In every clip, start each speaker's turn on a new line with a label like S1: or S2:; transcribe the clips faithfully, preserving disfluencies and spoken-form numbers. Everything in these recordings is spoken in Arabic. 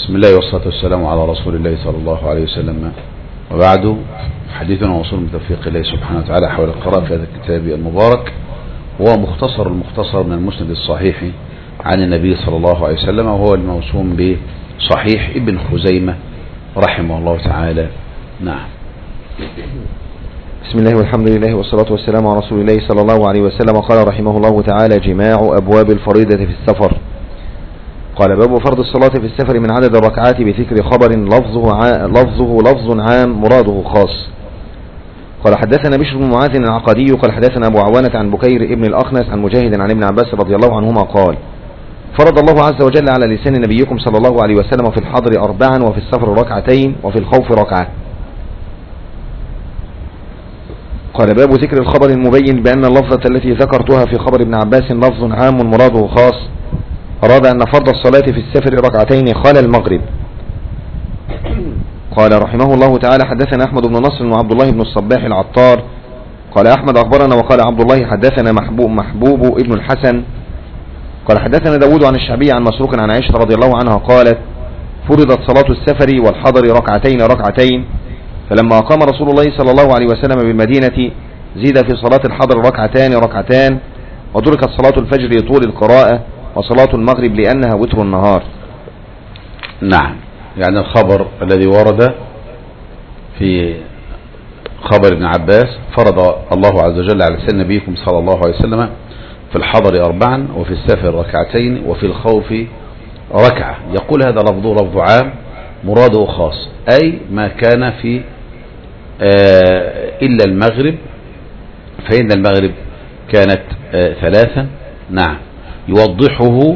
S1: بسم الله والصلاة والسلام على رسول الله صلى الله عليه وسلم، وبعد. حديثنا وصول من توفيق الله سبحانه وتعالى حول القراءة في هذا الكتاب المبارك، وهو مختصر المختصر من المسند الصحيح عن النبي صلى الله عليه وسلم، وهو الموسوم بصحيح ابن خزيمة رحمه الله تعالى. نعم.
S2: بسم الله والحمد لله والصلاة والسلام على رسول الله صلى الله عليه وسلم. قال رحمه الله تعالى: جماع أبواب الفريضة في السفر. قال: باب فرض الصلاة في السفر من عدد الركعات بذكر خبر لفظه ع... لفظه لفظ عام مراده خاص. قال: حدثنا بشر بن معاذ العقدي قال: حدثنا أبو عوانة عن بكير ابن الأخنس عن مجاهد عن ابن عباس رضي الله عنهما قال: فرض الله عز وجل على لسان نبيكم صلى الله عليه وسلم في الحضر أربعا وفي السفر ركعتين وفي الخوف ركعة. قال: باب ذكر الخبر المبين بأن اللفظة التي ذكرتها في خبر ابن عباس لفظ عام مراده خاص، أراد أن فرض الصلاة في السفر ركعتين خلال المغرب. قال رحمه الله تعالى: حدثنا أحمد بن نصر وعبد الله بن الصباح العطار قال أحمد أخبرنا، وقال عبد الله حدثنا محبوب, محبوب ابن الحسن قال حدثنا داود عن الشعبي عن مسروق عن عائشة رضي الله عنها قالت: فرضت صلاة السفر والحضر ركعتين ركعتين، فلما أقام رسول الله صلى الله عليه وسلم بالمدينة زيد في صلاة الحضر ركعتان ركعتان، وتركت صلاة الفجر لطول القراءة، وصلاة المغرب لأنها وتر النهار.
S1: نعم، يعني الخبر الذي ورد في خبر ابن عباس: فرض الله عز وجل على لسان نبيكم صلى الله عليه وسلم في الحضر أربعا وفي السفر ركعتين وفي الخوف ركعة. يقول هذا لفظه لفظ عام مراده خاص، أي ما كان في آه إلا المغرب، فإن المغرب كانت آه ثلاثا. نعم، يوضحه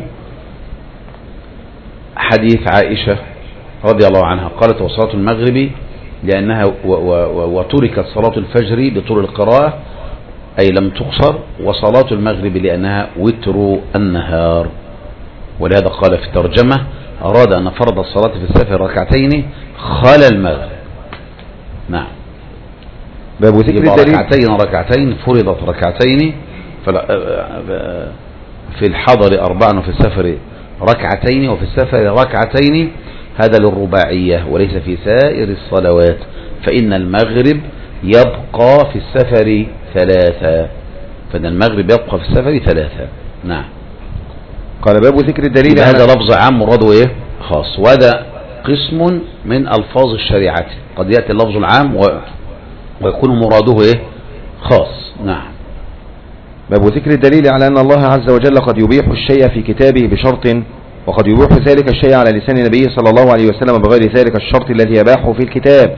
S1: حديث عائشة رضي الله عنها قالت: وصلاة المغرب لأنها وتركت صلاة الفجر لطول القراءة، أي لم تقصر، وصلاة المغرب لأنها وتر النهار. ولهذا قال في الترجمة: أراد أن فرض الصلاة في السفر ركعتين خلال المغرب. نعم،
S2: باب ذكر الدليل.
S1: ركعتين ركعتين فرضت ركعتين في الحضر أربعا وفي السفر ركعتين وفي السفر ركعتين، هذا للرباعية وليس في سائر الصلوات، فإن المغرب يبقى في السفر ثلاثة، فإن المغرب يبقى في السفر ثلاثة. نعم.
S2: قال: باب ذكر الدليل.
S1: هذا لفظ عام مراده ايه خاص، وهذا قسم من ألفاظ الشريعة، قد يأتي اللفظ العام ويكون مراده ايه خاص. نعم.
S2: باب ذكر الدليل على أن الله عز وجل قد يبيح الشيء في كتابه بشرط، وقد يبيح ذلك الشيء على لسان النبي صلى الله عليه وسلم بغير ذلك الشرط الذي يباحه في الكتاب.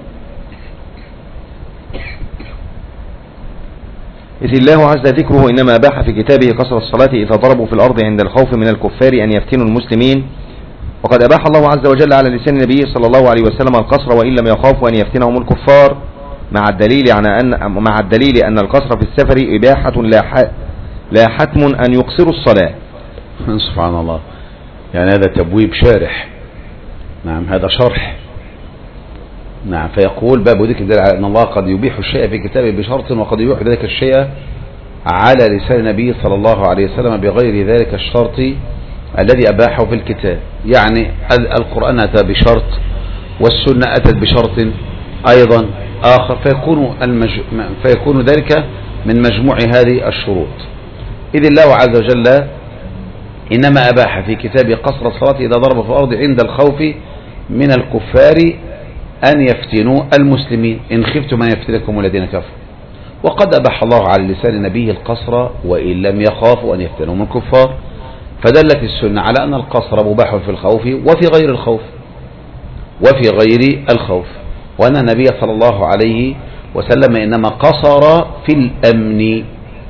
S2: إذ الله عز ذكره إنما أباح في كتابه قصر الصلاة إذا ضربوا في الأرض عند الخوف من الكفار أن يفتنوا المسلمين، وقد أباح الله عز وجل على لسان النبي صلى الله عليه وسلم القصر وإن لم يخافوا أن يفتنهم الكفار، مع الدليل على أن مع الدليل أن القصر في السفر إباحة لا لا حتم أن يقصروا الصلاة.
S1: سبحان الله، يعني هذا تبويب شارح. نعم، هذا شرح. نعم، فيقول: باب ذكر الدليل على أن الله قد يبيح الشيء في كتابه بشرط، وقد يبيح ذلك الشيء على لسان النبي صلى الله عليه وسلم بغير ذلك الشرط الذي أباحه في الكتاب. يعني القرآن أتى بشرط، والسنة أتت بشرط أيضا آخر، فيكون, المج... فيكون ذلك من مجموع هذه الشروط. إذ الله عز وجل إنما أباح في كتابه قصر الصلاة إذا ضرب في الأرض عند الخوف من الكفار أن يفتنوا المسلمين، إن خفتم أن يفتنكم الذين كفروا. وقد أباح الله على لسان نبيه القصر وإن لم يخافوا أن يفتنهم الكفار، فدلت السنة على أن القصر مباح في الخوف وفي غير الخوف وفي غير الخوف، وأن النبي صلى الله عليه وسلم إنما قصر في الأمن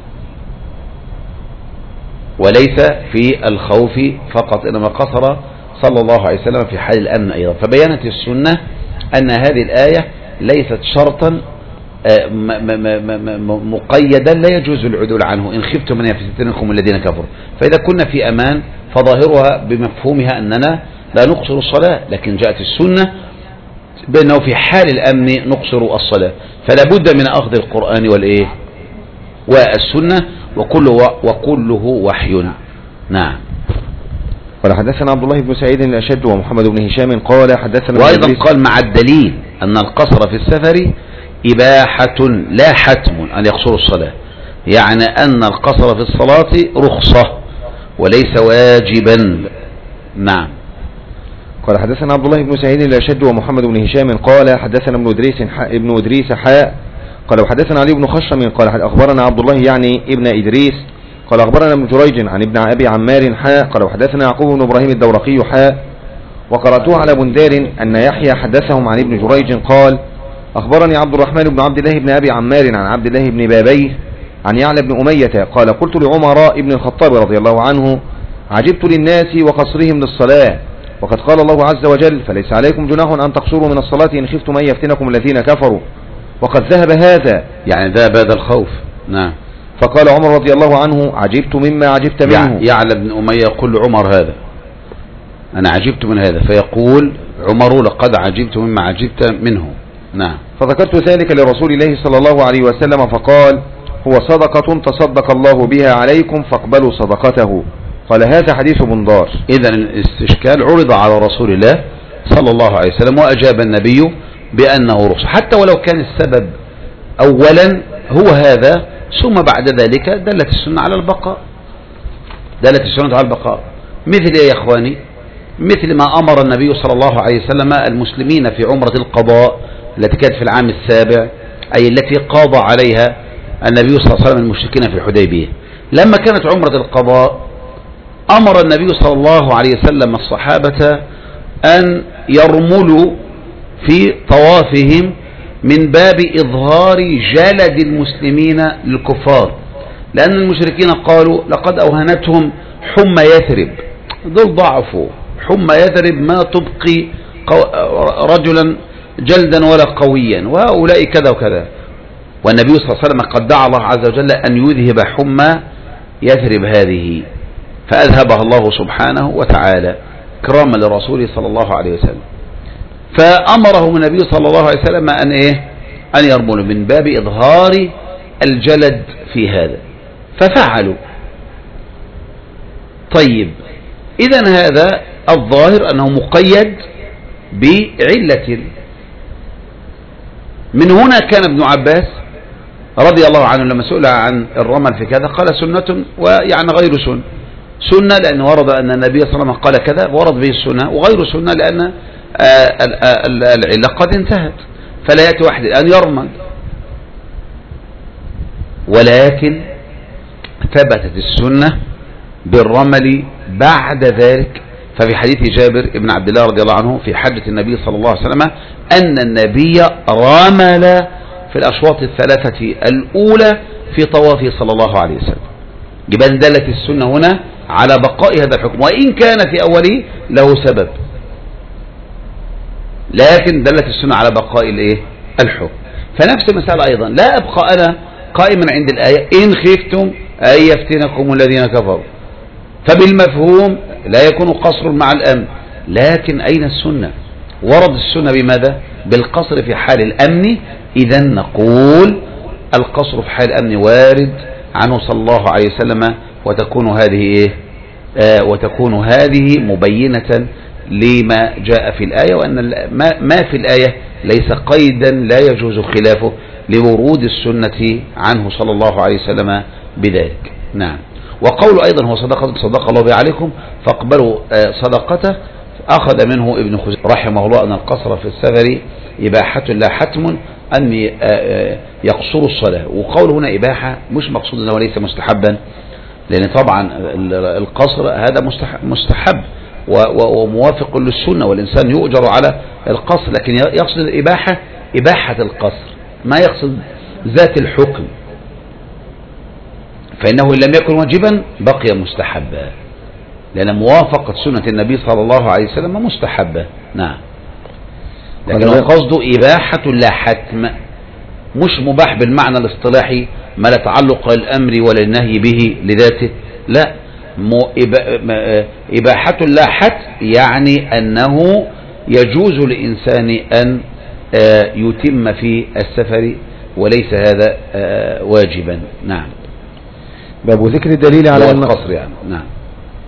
S1: وليس في الخوف فقط، إنما قصر صلى الله عليه وسلم في حال الأمن أيضا. فبينت السنة أن هذه الآية ليست شرطا مقيدا لا يجوز العدول عنه، إن خفتم من يفتنكم الذين كفروا. فإذا كنا في أمان فظاهرها بمفهومها أننا لا نقصر الصلاة، لكن جاءت السنة بأنه في حال الأمن نقصر الصلاة، فلا بد من أخذ القرآن والإيه والسنة، وكله وكله وحي. نعم.
S2: قال حدثنا عبد الله بن سعيد الأشد ومحمد بن هشام قال حدثنا.
S1: وأيضا قال مع الدليل أن القصر في السفر إباحة لا حتم أن يقصر الصلاة، يعني أن القصر في الصلاة رخصة وليس واجبا. نعم.
S2: قال حدثنا عبد الله بن سعيد الأشد ومحمد بن هشام قال حدثنا ابن إدريس ابن إدريس حاء قال وحدثنا علي بن خشرم قال أخبرنا عبد الله يعني ابن إدريس قال أخبرنا ابن جريج عن ابن أبي عمار حاء قال وحدثنا يعقوب بن إبراهيم الدورقي حاء وقرأته على بندار أن يحيى حدثهم عن ابن جريج قال أخبرني عبد الرحمن بن عبد الله بن أبي عمار عن عبد الله بن بابيه عن يعلى بن أمية قال قلت لعمر بن الخطاب رضي الله عنه عجبت للناس وقصرهم للصلاة وقد قال الله عز وجل فليس عليكم جناح أن تقصروا من الصلاة إن خفتم أن يفتنكم الذين كفروا وقد ذهب هذا،
S1: يعني ذهب هذا الخوف. نعم.
S2: فقال عمر رضي الله عنه عجبت مما عجبت منه.
S1: يعلى بن أمية يقول عمر هذا أنا عجبت من هذا، فيقول عمر لقد عجبت مما عجبت منه. نعم.
S2: فذكرت ذلك لرسول الله صلى الله عليه وسلم فقال هو صدقة تصدق الله بها عليكم فاقبلوا صدقته. قال هذا حديث بندار.
S1: إذن الاستشكال عرض على رسول الله صلى الله عليه وسلم وأجاب النبي بأنه رخص، حتى ولو كان السبب أولا هو هذا، ثم بعد ذلك دلت السنة على البقاء. دلت السنة على البقاء مثل يا إخواني مثل ما أمر النبي صلى الله عليه وسلم المسلمين في عمرة القضاء التي كانت في العام السابع، أي التي قاضى عليها النبي صلى الله عليه وسلم المشركين في الحديبية. لما كانت عمرة القضاء أمر النبي صلى الله عليه وسلم الصحابة أن يرملوا في طوافهم من باب إظهار جلد المسلمين للكفار، لأن المشركين قالوا لقد أوهنتهم حمى يثرب، دول ضعفوا، حمى يثرب ما تبقي رجلا جلدا ولا قويا، وهؤلاء كذا وكذا. والنبي صلى الله عليه وسلم قد دعا الله عز وجل أن يذهب حمى يثرب هذه، فأذهبها الله سبحانه وتعالى كراما لرسوله صلى الله عليه وسلم. فأمرهم النبي صلى الله عليه وسلم أن إيه أن يرملوا من باب إظهار الجلد في هذا، ففعلوا. طيب إذن هذا الظاهر أنه مقيد بعلة. من هنا كان ابن عباس رضي الله عنه لما سئل عن الرمل في كذا قال سنة ويعني غير سنة. سنة لأن ورد أن النبي صلى الله عليه وسلم قال كذا ورد به السنة، وغير سنة لأن العلة قد انتهت، فلا يأتي واحد الآن يرمل. ولكن ثبتت السنة بالرمل بعد ذلك، ففي حديث جابر بن عبد الله رضي الله عنه في حجة النبي صلى الله عليه وسلم أن النبي رمل في الأشواط الثلاثة الأولى في طوافه صلى الله عليه وسلم. يبقى دلت السنة هنا على بقاء هذا الحكم، وإن كان في أوله له سبب، لكن دلت السنة على بقاء الايه الحكم. فنفس المسألة أيضا لا أبقى أنا قائما عند الآية إن خفتم أن يفتنكم الذين كفروا، فبالمفهوم لا يكون قصر مع الأمن، لكن أين السنة؟ ورد السنة بماذا؟ بالقصر في حال الأمن. إذن نقول القصر في حال الأمن وارد عنه صلى الله عليه وسلم، وتكون هذه إيه؟ آه وتكون هذه مبينة لما جاء في الآية، وأن ما في الآية ليس قيدا لا يجوز خلافه لورود السنة عنه صلى الله عليه وسلم بذلك. نعم. وقول أيضا هو صدقة صدق الله بها عليكم فاقبلوا صدقته، أخذ منه ابن خزيمة رحمه الله أن القصر في السفر إباحة لا حتم أن يقصروا الصلاة. وقول هنا إباحة مش مقصود أنه ليس مستحبا، لأن طبعا القصر هذا مستحب وموافق للسنة، والإنسان يؤجر على القصر، لكن يقصد الإباحة إباحة القصر، ما يقصد ذات الحكم، فإنه إن لم يكن واجبا بقي مستحبا، لأن موافقة سنة النبي صلى الله عليه وسلم مستحبة. نعم. لكن قصده إباحة لا حتم، مش مباح بالمعنى الاصطلاحي ما لا تعلق الأمر ولا النهي به لذاته، لا، إباحة لا حتم يعني أنه يجوز للإنسان أن يتم في السفر وليس هذا واجبا. نعم.
S2: باب ذكر الدليل على أن
S1: القصر يعني. نعم.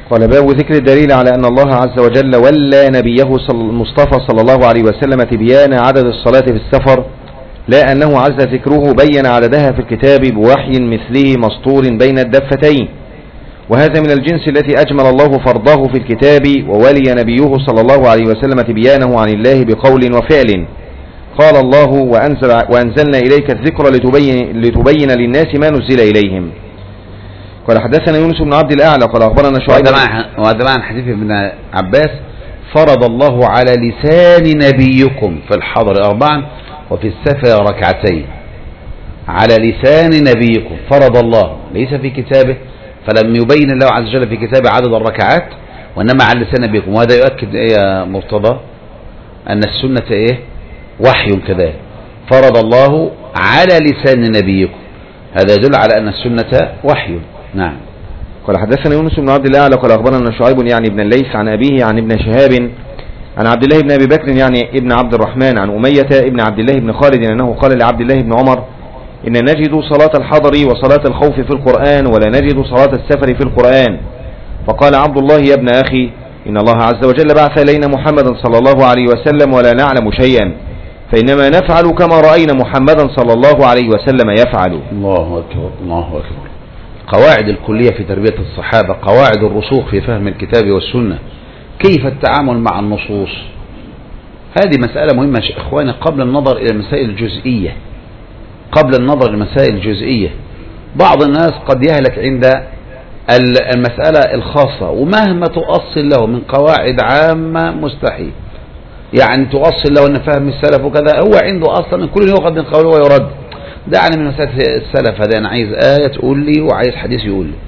S2: قال باب ذكر الدليل على أن الله عز وجل ولى نبيه المصطفى صلى الله عليه وسلم تبيان عدد الصلاة في السفر، لا أنه عز ذكره بين عددها في الكتاب بوحي مثله مسطور بين الدفتين، وهذا من الجنس التي أجمل الله فرضه في الكتاب، وولي نبيه صلى الله عليه وسلم تبيانه عن الله بقول وفعل. قال الله وأنزل وأنزلنا إليك الذكر لتبين, لتبين للناس ما نزل إليهم. قال حدثنا يونس بن عبد الأعلى قال أخبرنا شعيب.
S1: وهذا معنى حديث ابن عباس فرض الله على لسان نبيكم في الحضر أربعا وفي السفر ركعتين. على لسان نبيكم فرض الله، ليس في كتابه، فلم يبين الله عز وجل في كتابه عدد الركعات، وإنما على لسان نبيكم. وهذا يؤكد إيه يا مرتضى؟ أن السنة إيه؟ وحي كذلك. فرض الله على لسان نبيكم، هذا يدل على أن السنة وحي. نعم.
S2: قال حدثنا يونس بن عبد الله قال أخبرنا شعيب يعني ابن الليث عن أبيه عن ابن شهاب عن عبد الله بن أبي بكر يعني ابن عبد الرحمن عن أمية ابن عبد الله بن خالد أنه قال لعبد الله بن عمر: إن نجد صلاة الحضر وصلاة الخوف في القرآن ولا نجد صلاة السفر في القرآن. فقال عبد الله: يا ابن أخي، إن الله عز وجل بعث إلينا محمدا صلى الله عليه وسلم ولا نعلم شيئا، فإنما نفعل كما رأينا محمدا صلى الله عليه وسلم يفعل.
S1: الله أكبر الله أكبر. قواعد الكلية في تربية الصحابة، قواعد الرسوخ في فهم الكتاب والسنة، كيف التعامل مع النصوص. هذه مسألة مهمة يا إخواني، قبل النظر إلى المسائل الجزئية قبل النظر إلى المسائل الجزئية. بعض الناس قد يهلك عند المسألة الخاصة، ومهما تؤصل له من قواعد عامة مستحيل. يعني تؤصل له أن فهم السلف وكذا، هو عنده أصلا كل يأخذ من قوله ويرد. دعني من مسألة السلف هذا، أنا عايز آية تقول لي وعايز حديث يقول لي.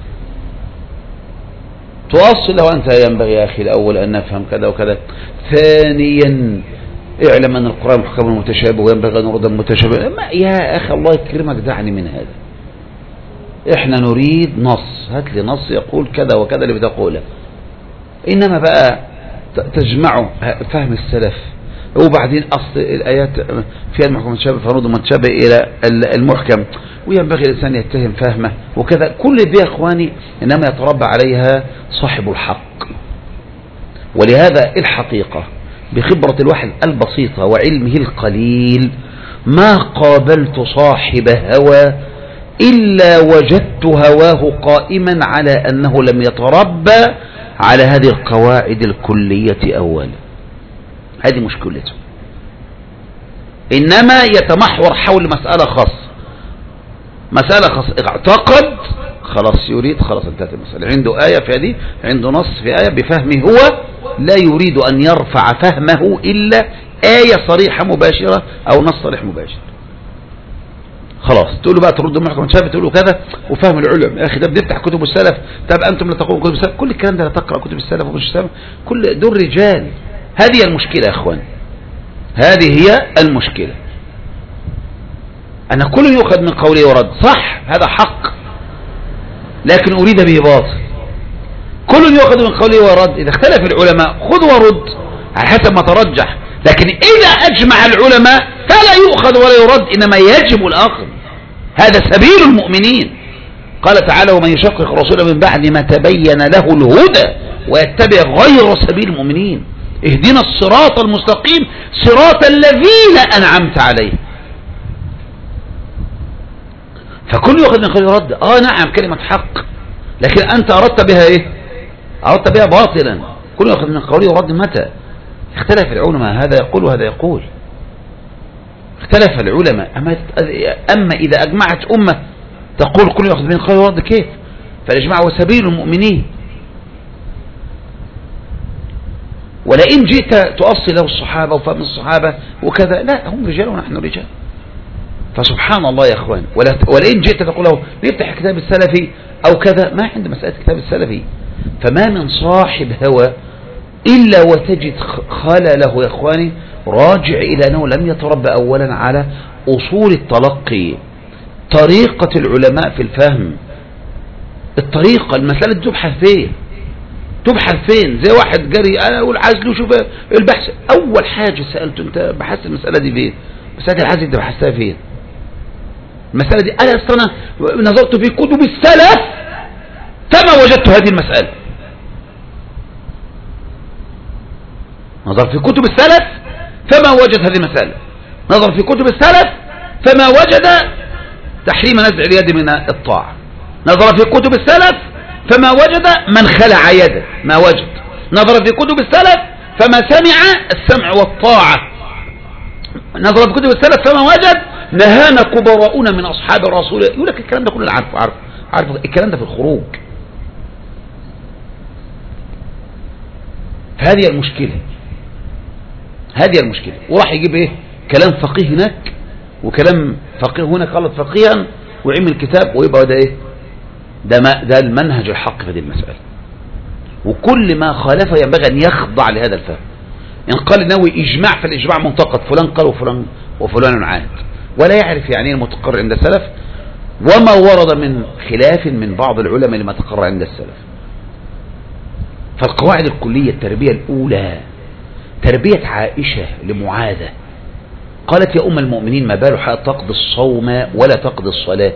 S1: تؤصل له أنت: ينبغي يا أخي الأول أن نفهم كذا وكذا. ثانيا اعلم أن القرآن محكم متشابه وينبغي أن نرد متشابه. يا أخي الله يكرمك، دعني من هذا. إحنا نريد نص، هات لي نص يقول كذا وكذا اللي بتقوله. إنما بقى تجمعه فهم السلف، وبعدين أصل الآيات فيها المحكم متشابه فنرد متشابه إلى المحكم، وينبغي الإنسان يتهم فهمه وكذا. كل دي يا إخواني إنما يتربى عليها صاحب الحق. ولهذا الحقيقة بخبرة الواحد البسيطة وعلمه القليل ما قابلت صاحب هوى إلا وجدت هواه قائما على أنه لم يتربى على هذه القواعد الكلية أولا. هذه مشكلته. إنما يتمحور حول مسألة خاصة، مسألة خاصة اعتقد خلاص يريد، خلاص انتهت المسألة. عنده آية في هذه، عنده نص في آية بفهمه هو، لا يريد أن يرفع فهمه إلا آية صريحة مباشرة أو نص صريح مباشر. خلاص تقول له بقى ترد المحكم متشابه، تقول له كذا وفهم العلم. يا أخي ده بنفتح كتب السلف، طب أنتم لا تقرؤون كتب السلف. كل الكلام ده لا تقرأ كتب السلف ومش السلف، كل دول رجال. هذه المشكلة يا أخوان، هذه هي المشكلة. أن كل يؤخذ من قوله ورد، صح هذا حق، لكن أريد به باطل. كل يؤخذ من قوله ورد، إذا اختلف العلماء خذ ورد على حسب ما ترجح، لكن إذا أجمع العلماء فلا يؤخذ ولا يرد، إنما يجب الأخذ. هذا سبيل المؤمنين. قال تعالى: ومن يشقق الرسول من بعد ما تبين له الهدى ويتبع غير سبيل المؤمنين اهدنا الصراط المستقيم صراط الذين أنعمت عليهم. فكل يؤخذ من قوله ورد. آه نعم كلمة حق، لكن أنت أردت بها إيه؟ أردت بها باطلا. كل يؤخذ من قوله ورد. متى اختلف العلماء؟ هذا يقول وهذا يقول، اختلف العلماء. أما إذا أجمعت أمة تقول كل يؤخذ من قوله ورد، كيف؟ فالإجماع هو سبيل المؤمنين. ولئن جئت تؤصل له الصحابة وفهم الصحابة وكذا، لا هم رجال ونحن رجال. فسبحان الله يا اخوان. ولئن جئت تقول له نفتح كتاب السلفي او كذا، ما عند مسألة كتاب السلفي. فما من صاحب هوى الا وتجد خلله يا اخواني راجع الى انه لم يتربى اولا على اصول التلقي، طريقة العلماء في الفهم، الطريقة. المسألة تبحث فين؟ تبحث فين؟ زي واحد جري انا اقول عايز له شوف البحث. اول حاجة سألته انت بحثت المسألة دي فين؟ مسألة العزل انت بحثتها فين؟ المسألة دي أنا أصلا نظرت في كتب السلف فما وجدت هذه المسألة. نظر في كتب السلف فما وجد هذه المسألة، نظر في كتب السلف فما وجد تحريم نزع اليد من الطاعة، نظر في كتب السلف فما وجد من خلع يده، ما وجد، نظر في كتب السلف فما سمع السمع والطاعة، نظر في كتب السلف فما وجد نهانا كبراؤنا من أصحاب الرسول. يقول لك الكلام ده كله عارفه عارفه عارفه الكلام ده في الخروج. هذه المشكلة، هذه المشكلة. وراح يجيب ايه كلام فقيه هناك وكلام فقيه هنا، خلط فقيها وعمل كتاب، ويبقى ده ايه ده, ما ده المنهج الحق في هذه المسألة. وكل ما خالفه ينبغي ان يخضع لهذا الفهم. ان قال النووي اجماع فالاجماع منتقد، فلان قال وفلان وفلان عاد، ولا يعرف يعني المتقرر عند السلف وما ورد من خلاف من بعض العلماء لما تقرر عند السلف. فالقواعد الكلية التربية الأولى تربية عائشة لمعاذة، قالت يا أم المؤمنين ما بال حائض تقضي الصوم ولا تقضي الصلاة؟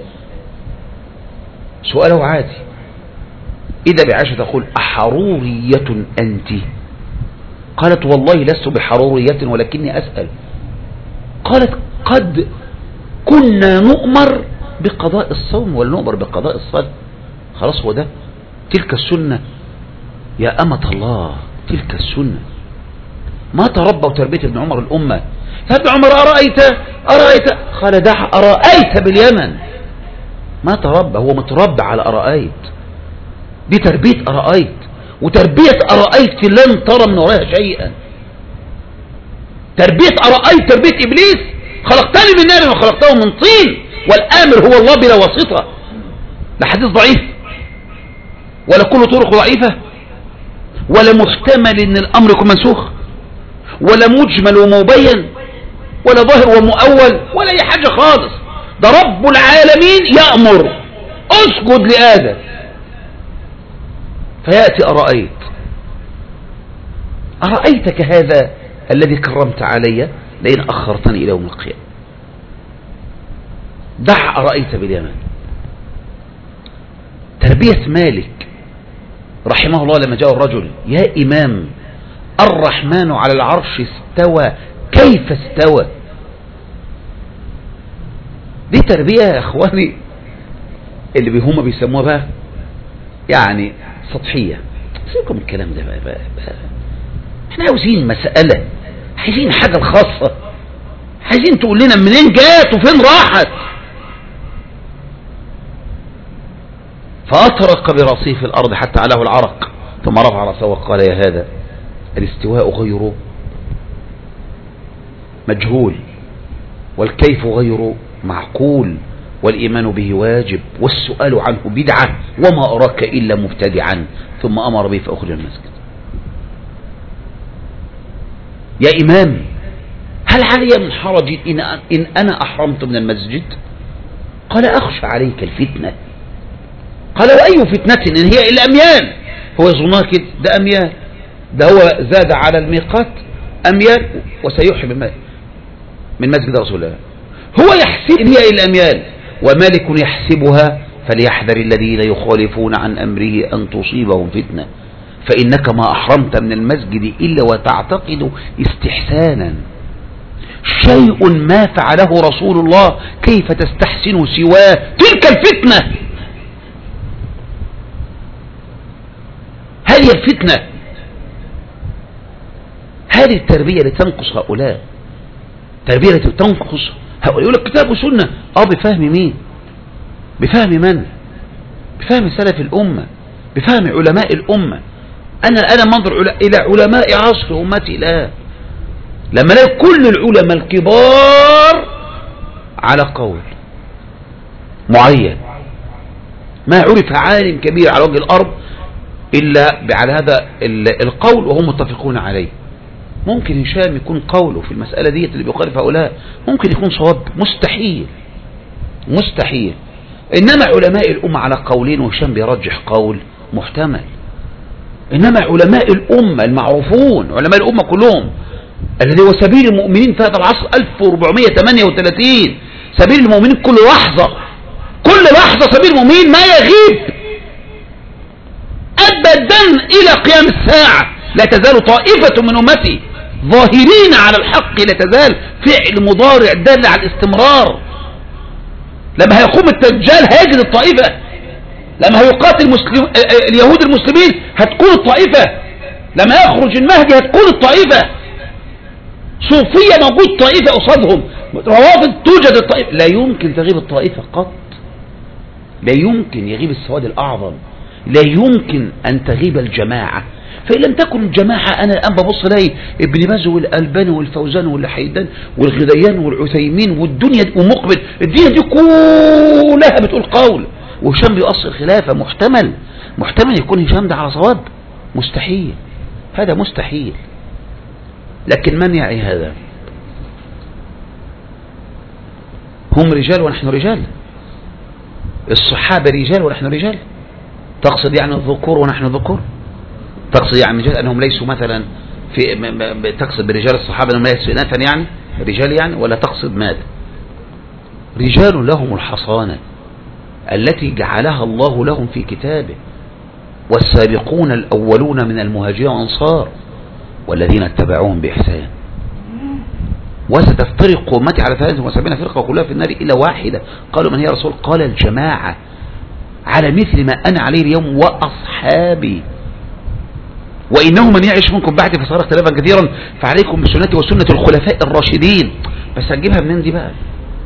S1: سؤاله عادي. إذا بعائشة تقول أحرورية أنت؟ قالت والله لست بحرورية ولكني أسأل. قالت قد كنا نؤمر بقضاء الصوم ولا نؤمر بقضاء الصلاة. خلاص هو ده، تلك السنة يا أمة الله، تلك السنة. ما تربوا تربية ابن عمر الأمة. ابن عمر أرأيت أرأيت قال دع أرأيت باليمن. ما تربى، هو متربى على أرأيت. دي تربية أرأيت، وتربية أرأيت لن ترى من وراها شيئا. تربية أرأيت تربية إبليس، خلقتني من نار وخلقته من طين والآمر هو الله بلا واسطة. لا حديث ضعيف ولا كل طرق ضعيفة ولا محتمل ان الامر يكون منسوخ ولا مجمل ومبين ولا ظاهر ومؤول ولا اي حاجة خالص. ده رب العالمين يأمر اسجد لآدم فيأتي أرأيت أرأيتك هذا الذي كرمت علي لئن أخرتني إلى يوم القيامة. دع أرأيت باليمن. تربية مالك رحمه الله لما جاء الرجل يا إمام الرحمن على العرش استوى كيف استوى. دي تربية يا اخواني اللي هم بيسموها بقى يعني سطحية. سيبكم الكلام ده بقى, بقى, بقى. احنا عاوزين مسألة، عايزين حاجة الخاصة، عايزين تقول لنا منين جات وفين راحت. فأطرق برأسه في الأرض حتى علاه العرق ثم رفع رأسه وقال يا هذا الاستواء غير مجهول والكيف غير معقول والإيمان به واجب والسؤال عنه بدعة وما أراك إلا مبتدعا. ثم أمر به فأخرج المسجد. يا إمام هل علي من حرج إن, إن أنا أحرمت من المسجد؟ قال أخشى عليك الفتنة. قال وأي فتنة إن هي إلا أميال. هو يظنها كده، ده أميال، ده هو زاد على الميقات أميال وسيحرم من مسجد رسول الله. هو يحسب إن هي إلا أميال ومالك يحسبها فليحذر الذين يخالفون عن أمره أن تصيبهم فتنة فإنك ما أحرمت من المسجد إلا وتعتقد استحسانا شيء ما فعله رسول الله كيف تستحسن سواه تلك الفتنة. هذه الفتنة، هذه التربية التي تنقص هؤلاء، التربية التي تنقص هؤلاء. يقول لك كتاب وسنة، اه بفهم مين؟ بفهم من؟ بفهم سلف الأمة، بفهم علماء الأمة. أنا أنا منظر إلى علماء عصر أمتي لا، لما لا كل العلماء الكبار على قول معين، ما عرف عالم كبير على وجه الأرض إلا على هذا القول وهم متفقون عليه. ممكن هشام يكون قوله في المسألة دي اللي بيخالف هؤلاء ممكن يكون صواب، مستحيل مستحيل. إنما علماء الأمة على قولين وهشام بيرجح قول محتمل. إنما علماء الأمة المعروفون علماء الأمة كلهم الذي هو سبيل المؤمنين في هذا العصر ألف وأربعمائة وثمانية وثلاثين، سبيل المؤمنين كل لحظة كل لحظة سبيل المؤمنين ما يغيب أبدا إلى قيام الساعة. لا تزال طائفة من أمتي ظاهرين على الحق لا تزال، فعل مضارع دال على الاستمرار. لما هيقوم الدجال هيجد الطائفة، لما هيقاتل مسلم اليهود المسلمين هتكون الطائفة، لما يخرج المهدي هتكون الطائفة، صوفية موجود طائفة قصادهم، روافض توجد الطائفة. لا يمكن تغيب الطائفة قط، لا يمكن يغيب السواد الأعظم، لا يمكن أن تغيب الجماعة. فإن لم تكن الجماعة، أنا الآن ببص الاقي ابن باز والألباني والفوزان والحيدان والغذيان والعثيمين والدنيا دي ومقبل، الدنيا دي كلها بتقول قول، وهشام بيؤصل خلافة. محتمل محتمل يكون هشام ده على صواب، مستحيل، هذا مستحيل. لكن من يعي هذا؟ هم رجال ونحن رجال، الصحابة رجال ونحن رجال. تقصد يعني الذكور ونحن ذكور؟ تقصد يعني رجال أنهم ليسوا مثلا في، تقصد برجال الصحابة أنهم ليسوا إناثا يعني رجال يعني، ولا تقصد ماذا؟ رجال لهم الحصانة التي جعلها الله لهم في كتابه، والسابقون الأولون من المهاجرين والأنصار والذين اتبعوهم بإحسان. وستفترق أمتي على ثلاث وسبعين فرقة وكلها في النار إلا واحدة. قالوا من هي رسول؟ قال الجماعة على مثل ما أنا عليه اليوم وأصحابي، وإنه من يعيش منكم بعد فسيرى اختلافا كثيرا فعليكم بسنتي وسنة الخلفاء الراشدين. بس هتجيبها منين دي بقى؟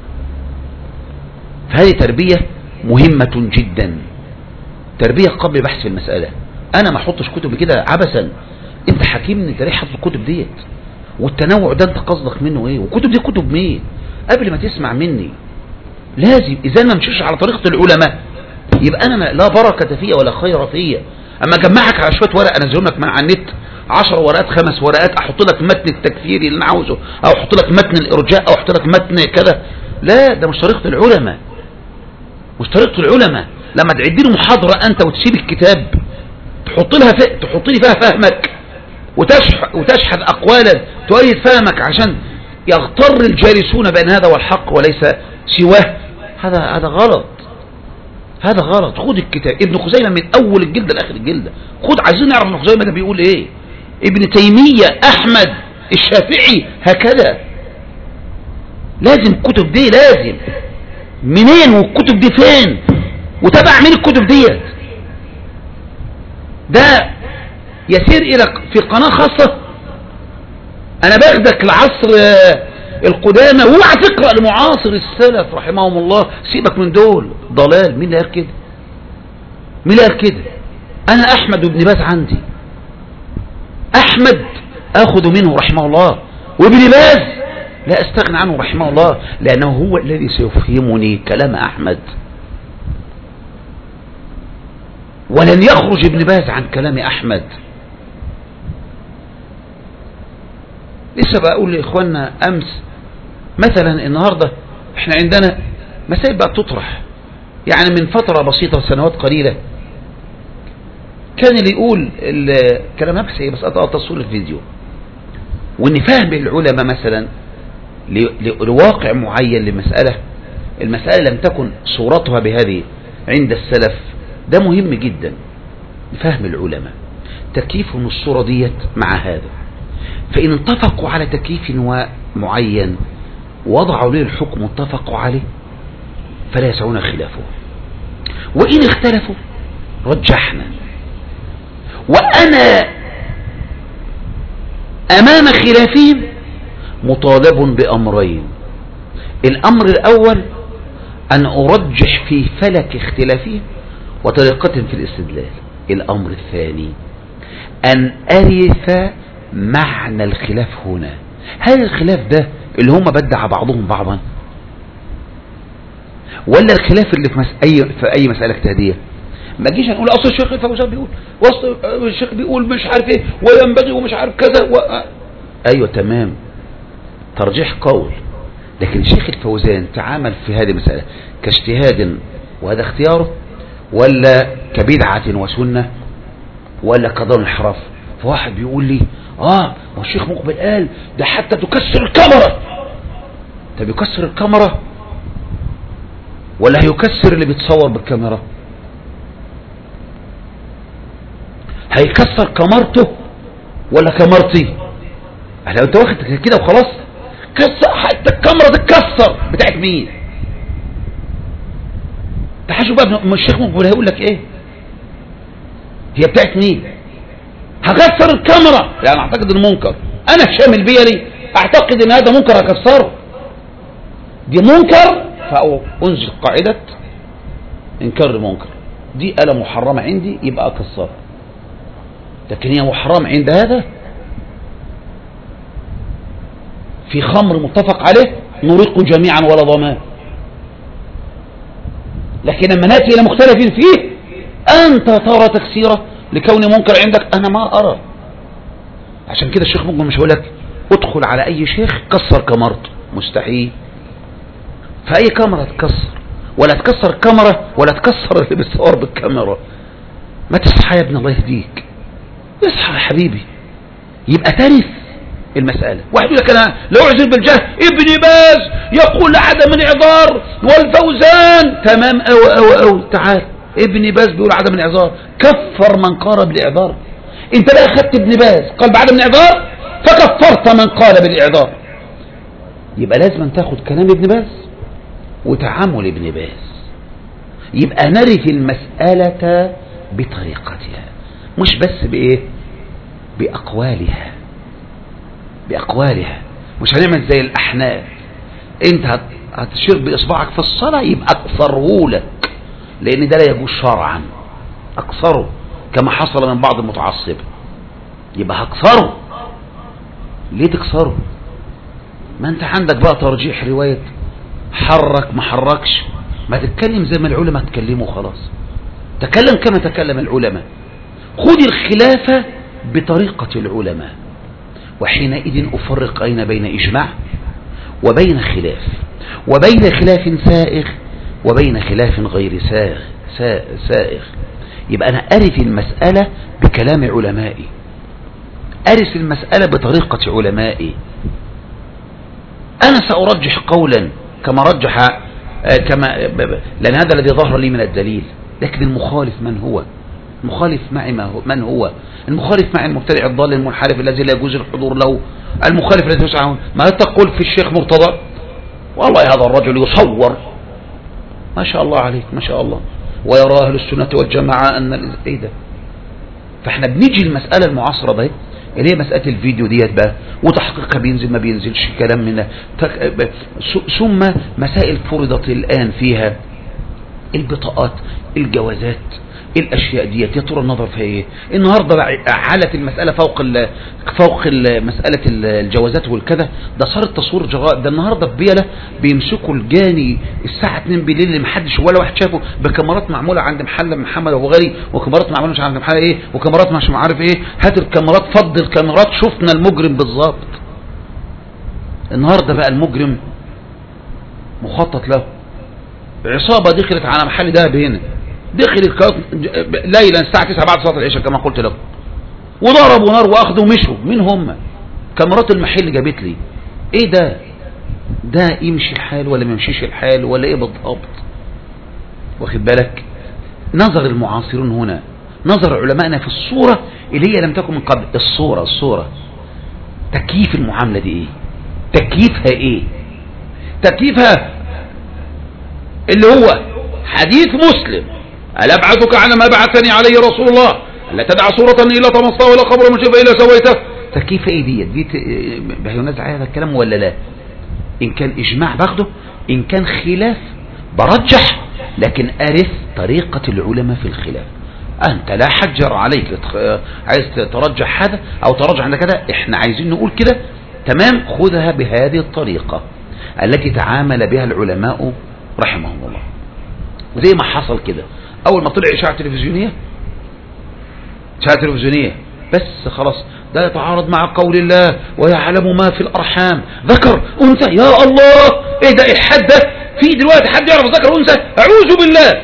S1: فهذه تربية مهمة جدا، تربية قبل بحث في المسألة. أنا ما احطش كتب كده عبثا، أنت حكيم، أنت ليه حاطط الكتب ديت؟ والتنوع ده أنت قصدك منه إيه؟ والكتب دي كتب مين؟ قبل ما تسمع مني لازم، إذا ما مشيش على طريقة العلماء يبقى أنا لا بركة فيها ولا خير فيها. أما أجمعك على شوية ورق أنزلهم لك من على النت، عشر ورقات خمس ورقات، أحط لك متن التكفيري اللي أنا عاوزه، أو أحط لك متن الإرجاء، أو أحط لك متن كذا، لا، ده مش طريقة العلماء، مش طريقة العلماء. لما تعدي له محاضرة أنت وتسيب الكتاب تحط لها في... تحط لي فيها فهمك، وتشح... وتشحذ أقوالا تؤيد فهمك عشان يغتر الجالسون بأن هذا هو الحق وليس سواه، هذا هذا غلط، هذا غلط. خد الكتاب ابن خزيمة من أول الجلدة لآخر الجلدة، خد، عايزين نعرف ابن خزيمة ده بيقول إيه، ابن تيمية، أحمد، الشافعي، هكذا. لازم الكتب دي، لازم منين والكتب دي فين وتبع مين الكتب ديت. ده يسير إلى في قناة خاصة، أنا باخدك العصر القدامى واوعى تقرأ لمعاصر السلف رحمهم الله، سيبك من دول ضلال. مين اللي قال كده؟ مين اللي قال كده؟ أنا أحمد وابن باز عندي، أحمد أخذ منه رحمه الله، وابن باز لا أستغنى عنه رحمه الله، لأنه هو الذي سيفهمني كلام أحمد، ولن يخرج ابن باز عن كلام أحمد. لسه بقول لإخواننا أمس مثلا، النهاردة احنا عندنا مسائل بقى تطرح، يعني من فترة بسيطة سنوات قليلة كان اللي يقول الكلام نفسي بس أتصل الفيديو، وإن فهم العلماء مثلا لواقع معين لمسألة، المسألة لم تكن صورتها بهذه عند السلف، ده مهم جدا لفهم العلماء، تكييفهم الصورة ديت مع هذا. فإن اتفقوا على تكييف معين وضعوا له الحكم اتفقوا عليه فلا يسعون خلافه، وإن اختلفوا رجحنا. وأنا أمام خلافهم مطالب بأمرين، الأمر الأول أن أرجح في فلك اختلافهم وطريقتهم في الاستدلال، الأمر الثاني أن أرث معنى الخلاف هنا. هل الخلاف ده اللي هم بدع بعضهم بعضا، ولا الخلاف اللي في, مس... أي... في أي مسألة اجتهادية؟ ما جيش نقول أصل الشيخ الفوزان بيقول، وأصل الشيخ بيقول مش عارف إيه وينبغي ومش عارف كذا و... أيوة تمام، ترجيح قول، لكن الشيخ الفوزان تعامل في هذه المسألة كاجتهاد وهذا اختياره، ولا كبدعة وسنة، ولا كضرر انحراف؟ فواحد بيقول لي اه ما الشيخ مقبل قال ده حتى تكسر الكاميرا. طب يكسر الكاميرا ولا هيكسر اللي بيتصور بالكاميرا؟ هيكسر كاميرته ولا كاميرتي؟ لو انت واخد كده وخلاص كسر حتى الكاميرا تتكسر بتاعت مين؟ تحشوا بقى ابن الشيخ مقبول هيقول لك ايه؟ هي بتاعت مين؟ هكسر الكاميرا يعني اعتقد المنكر انا شامل بيا ليه؟ اعتقد ان هذا منكر هكسره دي منكر فانزل قاعدة انكار المنكر دي آلة محرمة عندي يبقى اكسرها لكن هي محرم عند هذا في خمر متفق عليه نريق جميعا ولا ضمان لكن لما نأتي إلى مختلف فيه أنت ترى تكسيره لكون منكر عندك أنا ما أرى عشان كده الشيخ مقبل مش هقول لك ادخل على أي شيخ كسر كاميرته مستحيل فأي كاميرا تكسر ولا تكسر الكاميرا ولا تكسر اللي بيصور بالكاميرا ما تصحى يا ابن الله يهديك اصحى يا حبيبي يبقى ترث المسألة واحد يقول لك أنا لو أعذر بالجهل ابن باز يقول عدم الإعذار والفوزان تمام أو أو أو تعال ابن باز بيقول عدم الإعذار كفر من قال بالإعذار انت بقى أخذت ابن باز قال بعدم الإعذار فكفرت من قال بالإعذار يبقى لازم أن تاخد كلام ابن باز وتعامل ابن باز يبقى نرث المسألة بطريقتها مش بس بإيه بأقوالها بأقوالها مش هنعمل زي الأحناف انت هتشير بإصبعك في الصلاة يبقى أكثره لك لأن ده لا يجوز شرعا أكثره كما حصل من بعض المتعصب يبقى أكثره ليه تكسره ما انت عندك بقى ترجيح رواية حرك ما حركش ما تتكلم زي ما العلماء تكلموا خلاص تكلم كما تكلم العلماء خذ الخلافة بطريقة العلماء وحينئذ أفرق أين بين إجماع وبين خلاف وبين خلاف سائغ وبين خلاف غير سائغ سائغ يبقى أنا أرث المسألة بكلام علمائي أرث المسألة بطريقة علمائي أنا سأرجح قولا كما رجح كما لأن هذا الذي ظهر لي من الدليل لكن المخالف من هو المخالف معي من هو المخالف مع المبتدع الضال المنحرف الذي لا يجوز الحضور له المخالف الذي يسعى ما تقول في الشيخ مرتضى والله هذا الرجل يصور ما شاء الله عليك ما شاء الله ويرى أهل السنة والجماعة أن إيه ده فاحنا بنيجي المسألة المعاصرة ده اللي هي مسألة الفيديو ديت بقى وتحقيقها بينزل ما بينزلش كلام منها ثم مسائل فرضت الآن فيها البطاقات الجوازات الاشياء ديت يا ترى النظر فيها ايه النهارده علت المساله فوق ال فوق ال مساله الجوازات والكذا ده صار التصوير جراء ده النهارده في بيله بيمسكوا الجاني الساعه اتنين بالليل اللي محدش ولا واحد شافه بكاميرات معموله عند محل محمد ابو غالي وكاميرات معموله مش عند محل ايه وكاميرات مش عارف ايه هات الكاميرات فض الكاميرات شفنا المجرم بالظبط النهارده بقى المجرم مخطط له عصابه دخلت على محل دهب هنا دخل ليلا الساعة تسعة بعد صلاة العشاء كما قلت لكم وضربوا نار واخذوا ومشوا مين هم كاميرات المحل جابت لي ايه ده ده يمشي الحال ولا ما يمشيش الحال ولا ايه بالضبط واخد بالك نظر المعاصرون هنا نظر علمائنا في الصورة اللي هي لم تكن من قبل الصورة الصورة تكييف المعاملة دي ايه تكييفها ايه تكييفها اللي هو حديث مسلم ألا أبعثك عن ما بعثني عليه رسول الله ألا تدع صورة إلا طمستها ولا خبر مشبه إلا سويته فكيف ايه ديت دي بينازع هذا الكلام ولا لا إن كان إجماع باخده إن كان خلاف برجح لكن أرث طريقة العلماء في الخلاف أنت لا حجر عليك عايز ترجح هذا أو ترجح عند كذا إحنا عايزين نقول كده تمام خذها بهذه الطريقة التي تعامل بها العلماء رحمهم الله وزي ما حصل كده اول ما طلع اشاعه تلفزيونيه اشاعه تلفزيونيه بس خلاص ده يتعارض مع قول الله ويعلم ما في الارحام ذكر انثى يا الله ايه ده الحد ده في دلوقتي حد يعرف ذكر انثى اعوذ بالله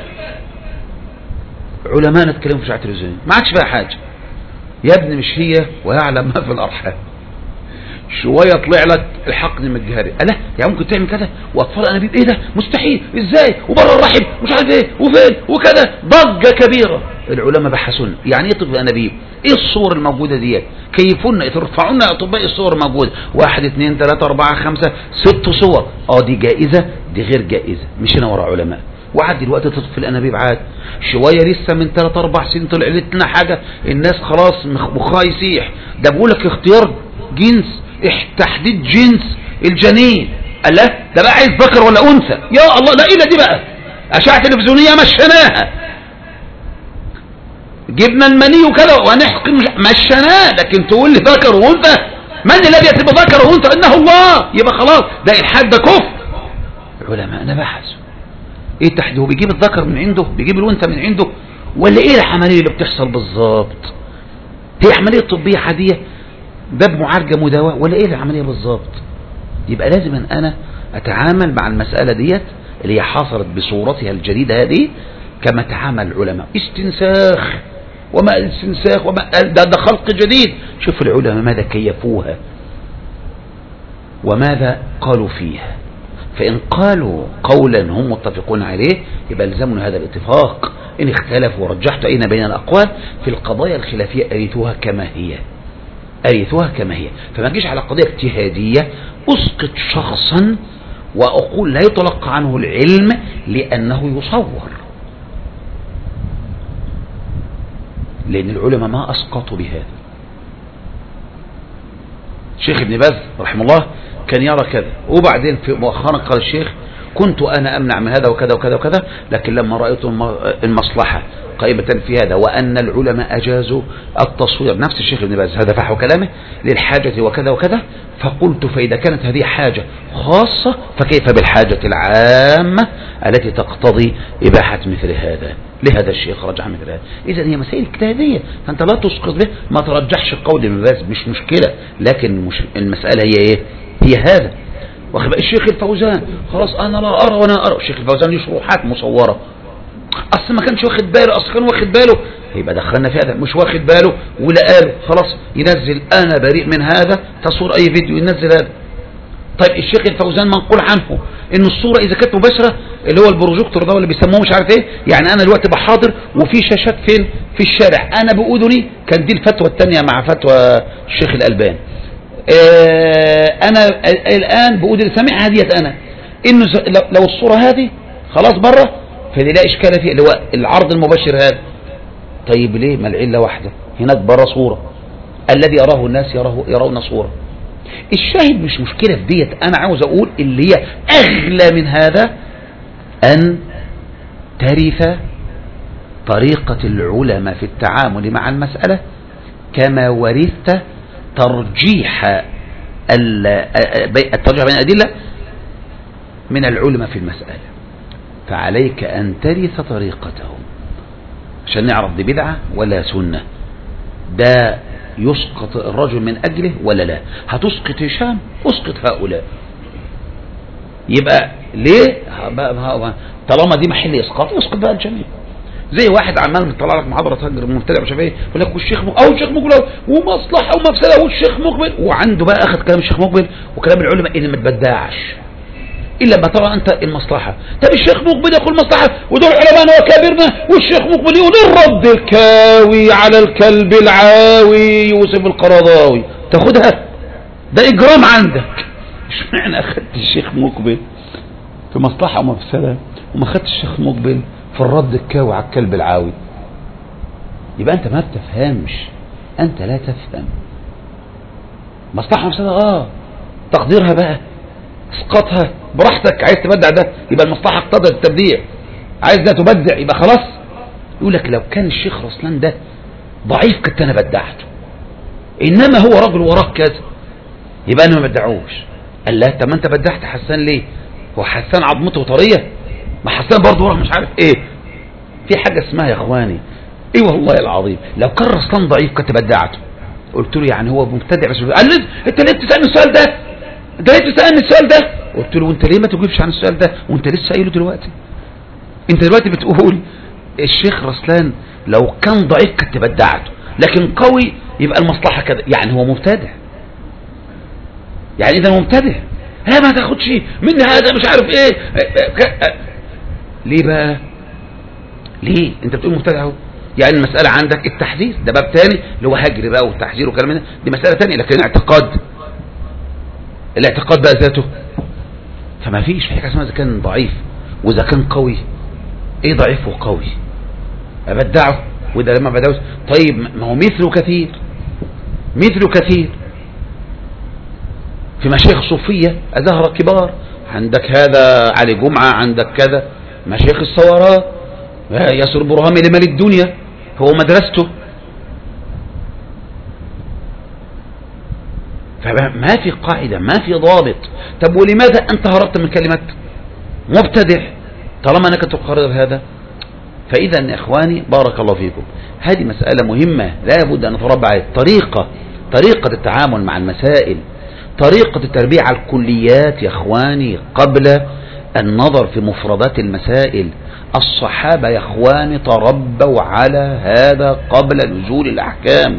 S1: علماء نتكلموا في اشاعه تلفزيونيه ما عادش بقى حاجه يا ابني مش هي ويعلم ما في الارحام شويه طلع لك الحقن المجهري، الا يعني ممكن تعمل كذا واطفال انابيب؟ ايه ده مستحيل، ازاي وبره الرحم مش عارف ايه وفين وكذا، ضجه كبيره. العلماء بحثون يعني ايه طفل انابيب، ايه الصور الموجوده ديت، كيفونا ترفعونا يا اطباء الصور الموجوده، واحد اثنين ثلاثه اربعه خمسه ست صور، اه دي جائزه دي غير جائزه، مشينا ورا علماء. واحد دلوقتي تطفي الانابيب عاد، شويه لسه من ثلاث اربع سنين طلع لنا حاجه الناس خلاص مخها يسيح، ده بقول لك اختيار جنس، تحديد جنس الجنين، الله ده بقى عايز ذكر ولا انثى؟ يا الله لا ايه دي بقى، اشعه تلفزيونيه مشيناها، جبنا المني وكذا ونحكم مشيناه، لكن تقول لي ذكر وانثى؟ من الذي يتم ذكر وانثى؟ انه الله، يبقى خلاص ده الحاد ده كفر. علماءنا بحثوا ايه التحديد، هو بيجيب الذكر من عنده بيجيب الانثى من عنده ولا ايه العمليه اللي بتحصل بالظبط؟ هي عمليه طبيه عاديه باب معالجه مداواه ولا ايه العمليه بالظبط؟ يبقى لازم ان انا اتعامل مع المساله ديت اللي هي حصلت بصورتها الجديده هذه كما تعامل العلماء، استنساخ وما استنساخ وما ده, ده خلق جديد. شوف العلماء ماذا كيفوها وماذا قالوا فيها، فإن قالوا قولا هم متفقون عليه يبقى يلزمنا هذا الاتفاق، إن اختلفوا ورجحت أين بين الأقوال في القضايا الخلافية أريتوها كما هي أريتوها كما هي، فما تجيش على قضية اجتهادية أسقط شخصا وأقول لا يتلقى عنه العلم لأنه يصور، لأن العلماء ما أسقطوا بهذا. الشيخ ابن باز رحمه الله كان يرى كذا، وبعدين في مؤخرا قال الشيخ كنت أنا أمنع من هذا وكذا وكذا وكذا، لكن لما رأيت المصلحة قائمة في هذا وأن العلماء أجازوا التصوير، نفس الشيخ ابن باز هذا فحوى كلامه للحاجة وكذا وكذا، فقلت فإذا كانت هذه حاجة خاصة فكيف بالحاجة العامة التي تقتضي إباحة مثل هذا؟ لهذا الشيخ رجع مثل هذا. إذا هي مسائل اجتهادية، فأنت لا تسقط به، ما ترجحش قول ابن باز مش مشكلة، لكن مش المسألة هي إيه؟ هي هذا. واخد الشيخ الفوزان خلاص أنا لا أرى وأنا أرى، الشيخ الفوزان شروحات مصورة، أصل ما كانش واخد باله، أصل كان واخد باله، يبقى دخلنا في هذا، مش واخد باله ولا قاله خلاص ينزل أنا بريء من هذا، تصور أي فيديو ينزل هذا. طيب الشيخ الفوزان منقول عنه ان الصورة اذا كانت مباشرة اللي هو البروجيكتور ده اللي بيسموه مش عارف ايه، يعني انا دلوقتي بحاضر وفي شاشات فين في الشارع، انا بأذني كان دي الفتوى الثانية مع فتوى الشيخ الألباني، اه انا الان بأذني سامعها ديت انا انه لو الصورة هذه خلاص بره فدي لا اشكال فيه اللي هو العرض المباشر هذا. طيب ليه ما العلة واحدة، هناك بره صورة، الذي يراه الناس يراه يرون صورة. الشاهد مش مشكلة في ديت، انا عاوز اقول اللي هي اغلى من هذا ان ترث طريقة العلماء في التعامل مع المسألة كما ورثت ترجيح الترجيح بين الأدلة من العلماء في المسألة، فعليك ان ترث طريقتهم عشان نعرف دي بدعة ولا سنة، ده يسقط الرجل من أجله ولا لا. هتسقط هشام اسقط هؤلاء، يبقى ليه طالما دي محل اسقاط يسقط بقى الجميع. زي واحد عمال بيطلع لك محاضره تهجر مبتدع مش عارف ايه يقول لك والشيخ مقبل او الشيخ مقبل ومصلحه ومفسده والشيخ مقبل، وعنده بقى اخذ كلام الشيخ مقبل وكلام العلماء اللي ما تبدعش الا ما ترى انت المصلحه. طب الشيخ مقبل يقول مصلحه ودول علماءنا وكابرنا، والشيخ مقبل يقول الرد الكاوي على الكلب العاوي يوسف القرضاوي، تاخدها ده اجرام عندك. اشمعنى اخذت الشيخ مقبل في مصلحه ومفسده وما اخذتش الشيخ مقبل في الرد الكاوي على الكلب العاوي؟ يبقى انت ما بتفهمش، انت لا تفهم. مصلحه ومفسده اه تقديرها بقى اسقطها براحتك، عايز تبدع ده يبقى المصلحة اقتضت التبديع، عايز ده تبدع يبقى خلاص. يقول لك لو كان الشيخ رسلان ده ضعيف كنت انا بدعته، انما هو رجل وراه كذا يبقى انا ما بدعوش. قال لا طب ما انت بدعت حسان ليه؟ هو حسان عظمته طريه؟ ما حسان برضه وراه مش عارف ايه. في حاجه اسمها يا اخواني ايه والله العظيم لو كان رسلان ضعيف كنت بدعته. قلت له يعني هو مبتدع بس قال لي انت ليه بتسالني السؤال ده؟ انت ليه بتسالني السؤال ده؟ قلت له وانت ليه ما تجيبش عن السؤال ده وانت لسه قايله دلوقتي؟ انت دلوقتي بتقول الشيخ رسلان لو كان ضعيف كنت بدعته، لكن قوي يبقى المصلحه كده، يعني هو مبتدع. يعني إذا مبتدع، ها ما تاخدش من هذا مش عارف إيه. ليه بقى؟ ليه؟ أنت بتقول مبتدع اهو. يعني المسألة عندك التحذير ده باب تاني اللي هو هجر بقى والتحذير وكلام ده، دي مسألة تانية. لكن الاعتقاد، الاعتقاد بقى ذاته فما فيش في حاجة اسمها إذا كان ضعيف وإذا كان قوي. إيه ضعيف وقوي؟ أبدعه وإذا لما بدعوش. طيب ما هو مثله كثير، مثله كثير في مشايخ صوفية أزهر كبار. عندك هذا علي جمعة، عندك كذا مشايخ الصورات، ياسر برهامي لمال الدنيا هو مدرسته. فما في قاعدة، ما في ضابط. طب ولماذا أنت هربت من كلمة مبتدع طالما أنك تقرر هذا؟ فإذا يا إخواني بارك الله فيكم، هذه مسألة مهمة لا بد أن نتربى عليها. طريقة طريقة التعامل مع المسائل، طريقة التربية على الكليات يا إخواني قبل النظر في مفردات المسائل. الصحابة يا إخواني تربوا على هذا قبل نزول الأحكام.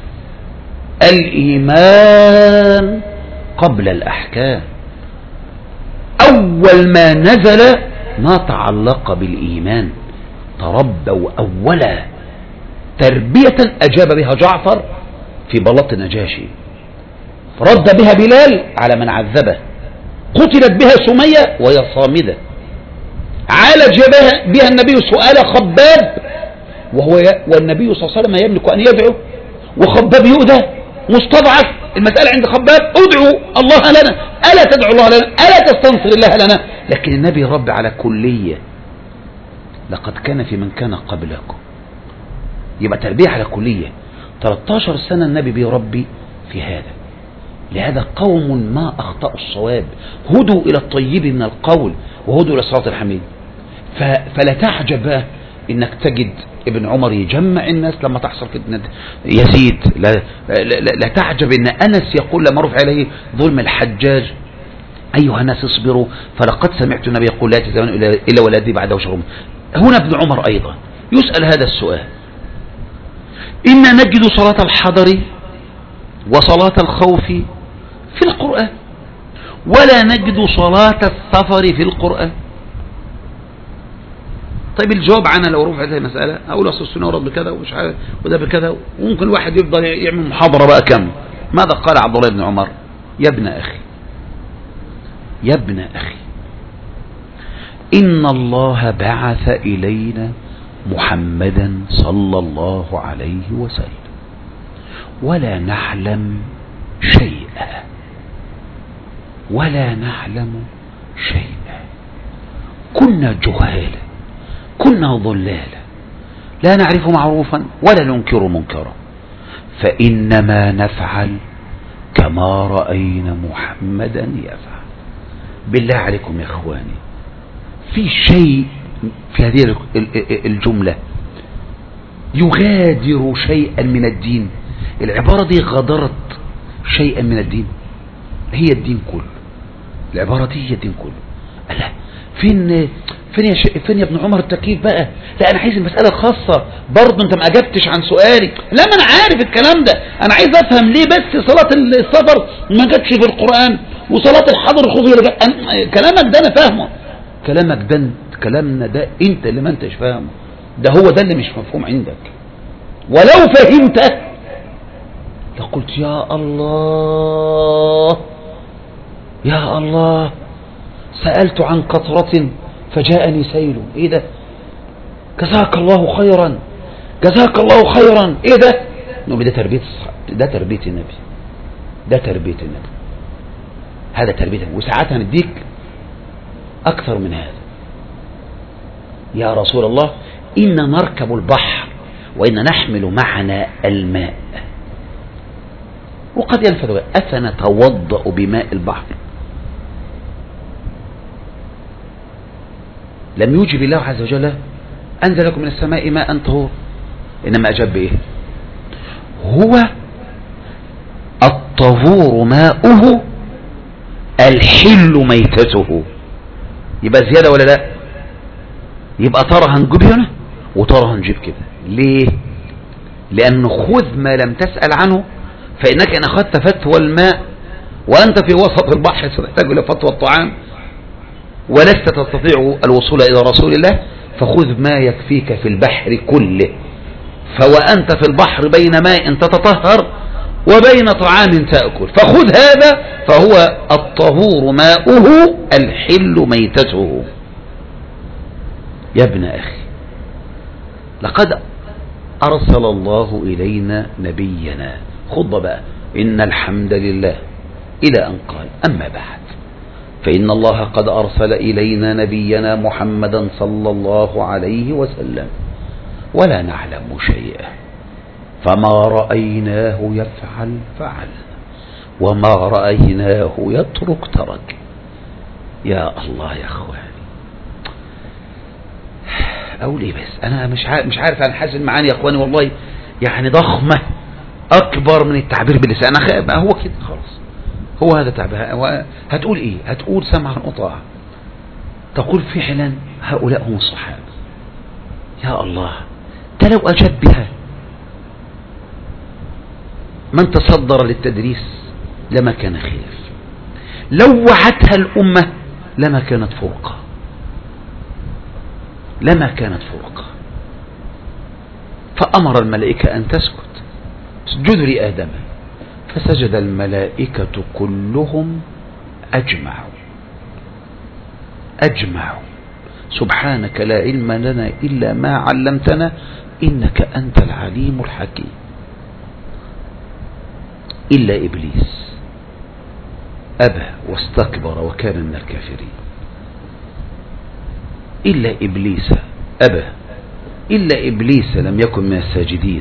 S1: الإيمان قبل الأحكام. أول ما نزل ما تعلق بالإيمان تربوا أولا تربية أجاب بها جعفر في بلاط النجاشي، رد بها بلال على من عذبه، قتلت بها سمية وهي صامدة، عالج بها النبي سؤال خباب وهو والنبي صلى الله عليه وسلم يملك أن يدعو وخباب يؤذى مستضعف. المسألة عند خباب ادعوا الله لنا، ألا تدعو الله لنا، ألا تستنصر الله لنا. لكن النبي رب على كلية، لقد كان في من كان قبلكم. يبقى تربية على كلية. ثلاثة عشر سنة النبي بيربي في هذا. لهذا قوم ما أخطأوا الصواب، هدوا إلى الطيب من القول وهدوا إلى الصراط الحميد. فلا تعجب إنك تجد ابن عمر يجمع الناس لما تحصل فتنة يزيد. لا, لا, لا, لا تعجب إن أنس يقول لما رفع عليه ظلم الحجاج أيها الناس اصبروا فلقد سمعت النبي يقول لا تزمان إلا ولدي بعده شرهم. هنا ابن عمر أيضا يسأل هذا السؤال. إنا نجد صلاة الحضر وصلاة الخوف في القرآن ولا نجد صلاة السفر في القرآن. طيب الجواب عنها لو رفعت هذه المسألة أقول أصل السنة ورد بكذا ومش عارف وده بكذا، وممكن واحد يفضل يعمل محاضرة بقى كم. ماذا قال عبد الله بن عمر؟ يا ابن أخي يا ابن أخي إن الله بعث إلينا محمدا صلى الله عليه وسلم ولا نعلم شيئا ولا نعلم شيئا كنا جهالا كنا ضلالا لا نعرف معروفا ولا ننكر منكرا فإنما نفعل كما رأينا محمدا يفعل. بالله عليكم يا إخواني في شيء في هذه الجملة يغادر شيئا من الدين؟ العبارة دي غادرت شيئا من الدين؟ هي الدين كله. العبارة دي هي الدين كله. ألا فين فين يا, ش... فين يا ابن عمر التكييف بقى؟ لا أنا عايز المسألة الخاصة برضه. أنت ما أجبتش عن سؤالي. لا ما أنا عارف الكلام ده، أنا عايز أفهم ليه بس صلاة السفر ما جاتش في القرآن وصلاة الحضر الخوف اللي جات. كلامك ده أنا فاهمه، كلامك ده كلامنا ده أنت اللي ما أنتش فاهمه، ده هو ده اللي مش مفهوم عندك. ولو فهمته لقلت يا الله يا الله سألت عن قطرة فجاءني سيل. ايه ده؟ جزاك الله خيرا جزاك الله خيرا. ايه ده؟ نقول ده تربية ده تربية النبي، ده تربية النبي، هذا تربية النبي. وساعات هنديك اكثر من هذا. يا رسول الله إن نركب البحر وإن نحمل معنا الماء وقد ينفذ، أفنتوضأ بماء البحر؟ لم يوجب الله عز وجل أنزل لكم من السماء ماء طهور، إنما أجاب بإيه؟ هو الطهور ماؤه الحل ميتته. يبقى زيادة ولا لا؟ يبقى ترى هنجيب هنا وترى هنجيب كده. ليه؟ لأنه خذ ما لم تسأل عنه، فإنك إن أخذت فتوى الماء وأنت في وسط البحر ستحتاج إلى فطوى الطعام ولست تستطيع الوصول إلى رسول الله، فخذ ما يكفيك في البحر كله، فوأنت في البحر بين ماء تتطهر وبين طعام تأكل، فخذ هذا فهو الطهور ماؤه الحل ميتته. يا ابن أخي، لقد أرسل الله إلينا نبينا، خذ بقى، إن الحمد لله، إلى أن قال أما بعد فإن الله قد أرسل إلينا نبينا محمدا صلى الله عليه وسلم ولا نعلم شيئا، فما رأيناه يفعل فعل وما رأيناه يترك ترك. يا الله يا أخواني، أقول إيه بس، أنا مش عارف مش عارف أنا حاسس معاني يا أخواني والله يعني ضخمة أكبر من التعبير باللسان. أنا هو كده خلاص، هو هذا تعبير. هتقول إيه؟ هتقول سمعا وطاعة، تقول فعلا هؤلاء هم الصحابة. يا الله، ده لو أجاب بها من تصدر للتدريس لما كان خلاف، لو وعتها الأمة لما كانت فرقة، لما كانت فرقة. فأمر الملائكة أن تسكت، اسجدوا لآدم، فسجد الملائكة كلهم أجمعوا أجمعوا سبحانك لا علم لنا إلا ما علمتنا إنك أنت العليم الحكيم، إلا إبليس أبى واستكبر وكان من الكافرين. إلا إبليس أبى، إلا إبليس لم يكن من الساجدين.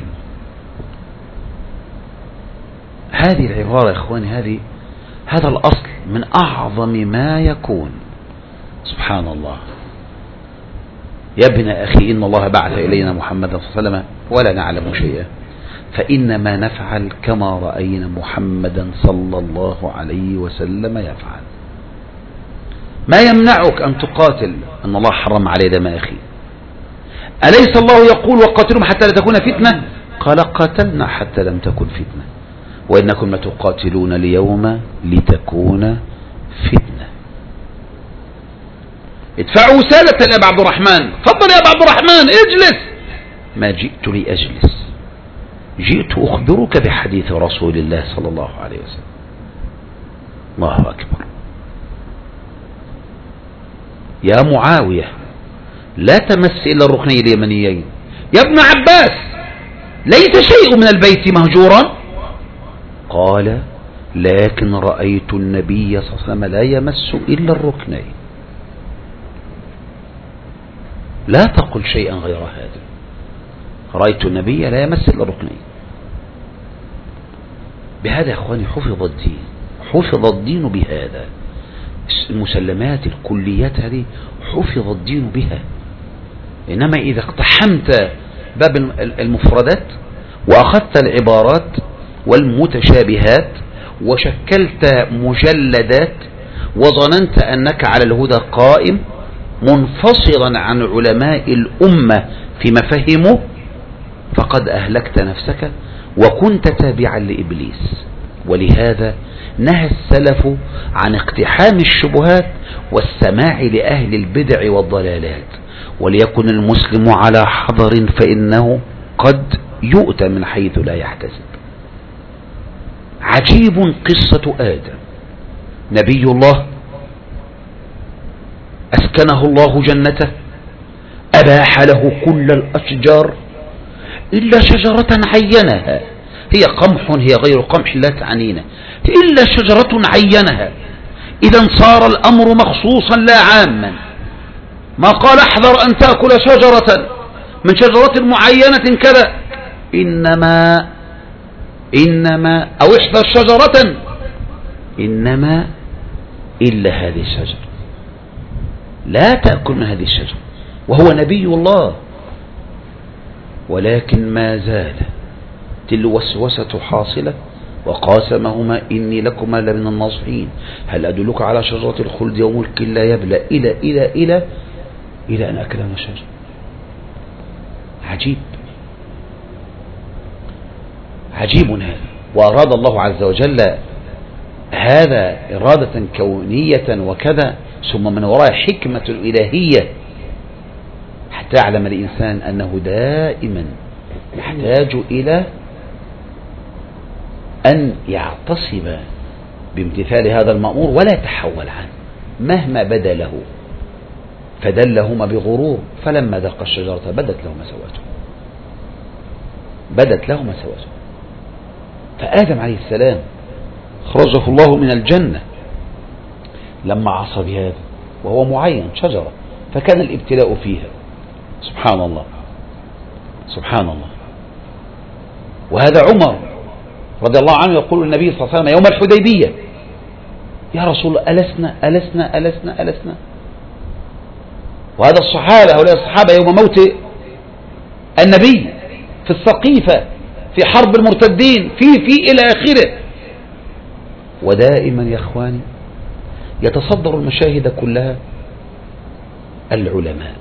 S1: هذه العبارة يا إخواني، هذه هذا الأصل من أعظم ما يكون. سبحان الله. يا ابن أخي، إن الله بعث إلينا محمدا صلى الله عليه وسلم ولا نعلم شيئا، فإنما نفعل كما رأينا محمدا صلى الله عليه وسلم يفعل. ما يمنعك أن تقاتل؟ أن الله حرم عليه دم أخي. أليس الله يقول وقاتلهم حتى لا تكون فتنة؟ قال قاتلنا حتى لم تكن فتنة، وإنكم لتقاتلون ليوم لتكون فتنة. ادفعوا سالة يا أبا عبد الرحمن، تفضل يا أبا عبد الرحمن اجلس. ما جئت لأجلس، جئت أخبرك بحديث رسول الله صلى الله عليه وسلم. الله أكبر. يا معاوية، لا تمس إلا الركنين اليمنيين. يا ابن عباس، ليس شيء من البيت مهجورا. قال لكن رأيت النبي صلى الله عليه وسلم لا يمس إلا الركنين. لا تقل شيئا غير هذا، رأيت النبي لا يمس إلا الركنين. بهذا يا أخواني حفظ الدين، حفظ الدين بهذا. المسلمات الكليات هذه حفظ الدين بها. إنما إذا اقتحمت باب المفردات وأخذت العبارات والمتشابهات وشكلت مجلدات وظننت أنك على الهدى قائم منفصلا عن علماء الأمة فيما فهموا، فقد أهلكت نفسك وكنت تابعا لإبليس. ولهذا نهى السلف عن اقتحام الشبهات والسماع لأهل البدع والضلالات، وليكن المسلم على حذر فإنه قد يؤتى من حيث لا يحتسب. عجيب قصة آدم، نبي الله أسكنه الله جنته، أباح له كل الأشجار إلا شجرة عينها، هي قمح هي غير قمح لا تعنينا، إلا شجرة عينها. إذا صار الأمر مخصوصا لا عاما، ما قال احذر أن تأكل شجرة من شجرة معينة كذا، إنما إنما أو احذر شجرة، إنما إلا هذه الشجرة، لا تأكل من هذه الشجرة، وهو نبي الله. ولكن ما زال الوسوسة حاصلة، وقاسمهما إني لكما لمن الناصحين، هل أدلك على شجرة الخلد وملك لا يبلى، إلى إلى إلى إلى أن أكلنا الشجرة. عجيب عجيب هذا. وأراد الله عز وجل هذا إرادة كونية وكذا، ثم من وراء حكمة إلهية حتى يعلم الإنسان أنه دائما يحتاج إلى أن يعتصم بامتثال هذا المأمور ولا يتحول عنه مهما بدا له. فدلهما بغرور فلما ذاق الشجرة بدت لهما سوءته بدت لهما سوءته فآدم عليه السلام خرجه الله من الجنة لما عصى بهذا وهو معين شجرة، فكان الابتلاء فيها. سبحان الله سبحان الله. وهذا عمر رضي الله عنه يقول النبي صلى الله عليه وسلم يوم الحديبية: يا رسول الله ألسنا ألسنا ألسنا ألسنا. وهذا الصحابة هؤلاء الصحابة يوم موت النبي في السقيفة في حرب المرتدين في في إلى آخره. ودائما يا إخواني يتصدر المشاهد كلها العلماء.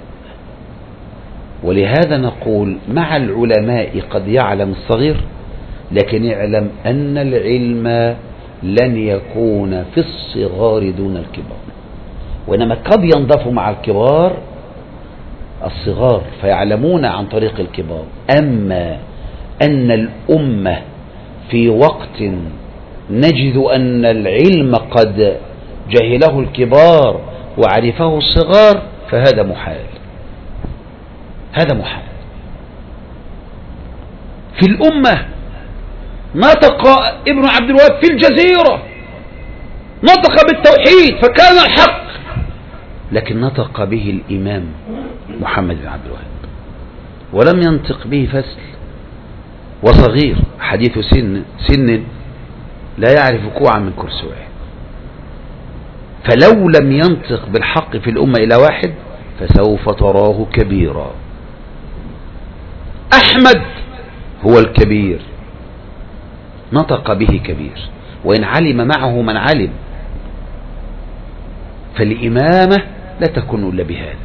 S1: ولهذا نقول مع العلماء قد يعلم الصغير، لكن يعلم أن العلم لن يكون في الصغار دون الكبار، وإنما قد ينضاف مع الكبار الصغار فيعلمون عن طريق الكبار. أما أن الأمة في وقت نجد أن العلم قد جهله الكبار وعرفه الصغار فهذا محال، هذا محال. في الأمة نطق ابن عبد الوهاب في الجزيرة، نطق بالتوحيد فكان الحق، لكن نطق به الإمام محمد بن عبد الوهاب ولم ينطق به فسل وصغير حديث سن سن لا يعرف كوعا من كرسوعه. فلو لم ينطق بالحق في الأمة إلى واحد فسوف تراه كبيرا. أحمد هو الكبير، نطق به كبير، وإن علم معه من علم. فالإمامة لا تكون إلا بهذا.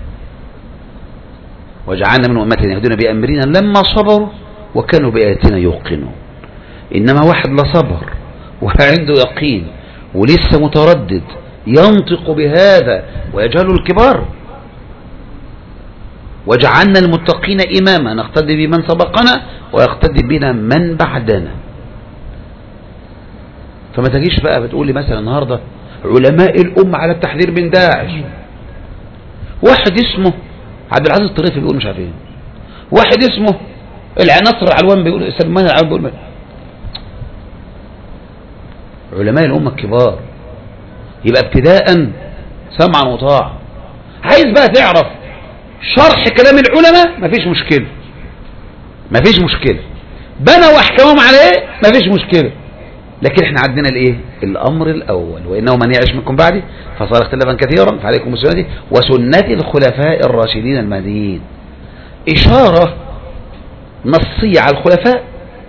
S1: وجعلنا من أمتنا يهدون بأمرنا لما صبروا وكانوا بآياتنا يوقنون. إنما واحد لا صبر ولا عنده يقين ولسه متردد ينطق بهذا ويجهل الكبار. وجعلنا المتقين إماما نقتدي بمن سبقنا ويقتدي بنا من بعدنا. فما تجيش بقى بتقول لي مثلا النهارده علماء الأمة على التحذير من داعش، واحد اسمه عبد العزيز الطريفي بيقول مش عارف ايه، واحد اسمه العناصر العلوان بيقول سلمان العلوان بيقول. علماء الأمة الكبار يبقى ابتداء سمعا وطاعة. عايز بقى تعرف شرح كلام العلماء مفيش مشكلة، مفيش مشكلة، بنوا احكامهم على ايه مفيش مشكلة، لكن احنا عندنا الايه الامر الاول: وانه من يعش منكم بعدي فصار اختلافا كثيرا فعليكم بسنتي وسنة الخلفاء الراشدين المهديين. اشارة نصية على الخلفاء